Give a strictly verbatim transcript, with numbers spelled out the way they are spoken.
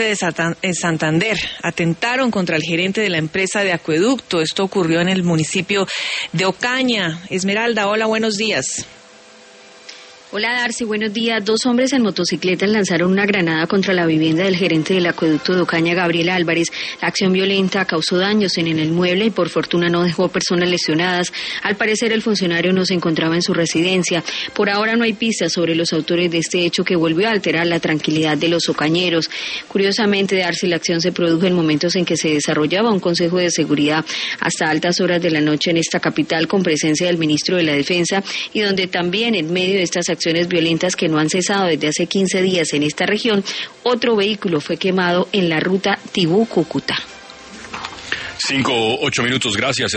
de Santander atentaron contra el gerente de la empresa de acueducto. Esto ocurrió en el municipio de Ocaña. Esmeralda, hola, buenos días. Hola Darcy, buenos días. Dos hombres en motocicletas lanzaron una granada contra la vivienda del gerente del acueducto de Ocaña, Gabriel Álvarez. La acción violenta causó daños en el inmueble y por fortuna no dejó personas lesionadas. Al parecer el funcionario no se encontraba en su residencia. Por ahora no hay pistas sobre los autores de este hecho que volvió a alterar la tranquilidad de los ocañeros. Curiosamente, Darcy, la acción se produjo en momentos en que se desarrollaba un consejo de seguridad hasta altas horas de la noche en esta capital con presencia del ministro de la Defensa y donde también en medio de estas acciones acciones violentas que no han cesado desde hace quince días en esta región, otro vehículo fue quemado en la ruta Tibú-Cúcuta. Cinco, ocho minutos, gracias.